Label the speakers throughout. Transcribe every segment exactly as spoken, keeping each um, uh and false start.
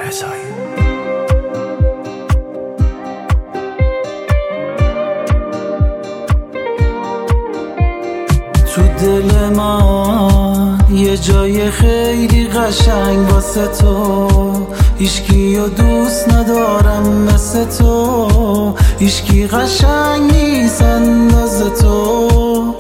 Speaker 1: رضایی. تو دل من یه جای خیلی قشنگ واسه تو، هیچکیو دوست ندارم مثل تو، هیچکی قشنگ نیست انداز تو.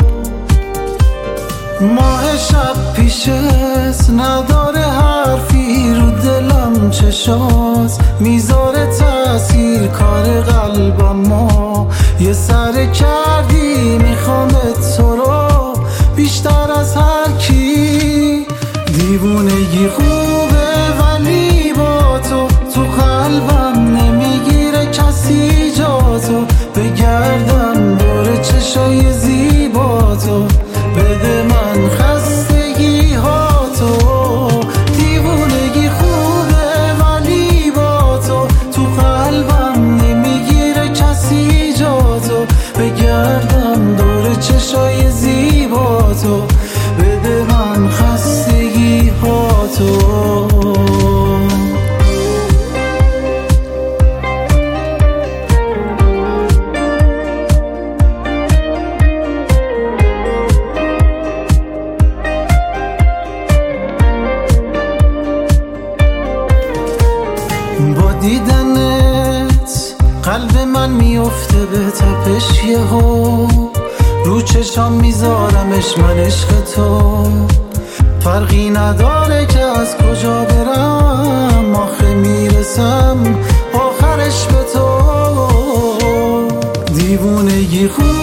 Speaker 1: ماه شب پیشت نداره حرفی، رو دلم چشات میذاره تأثیر، کار قلبم ما یه سر کردی، میخوامت تو رو بیشتر از هر کی. دیوونگی خوبه ولی با تو، تو قلبم نمیگیره کسی جا تو، بگردم دور چشای زیبا تو، بده من خستگی ها تو. دیوونگی خوبه ولی با تو، تو قلبم نمیگیره کسی جا تو، بگردم دور چشای زیبا تو، بده من خستگی ها تو. با دیدنت قلب من میفته به تپش یهو، رو چشام میذارمش من عشق تو، فرقی نداره که از کجا برم، آخه میرسم آخرش به تو. دیوونگی خوب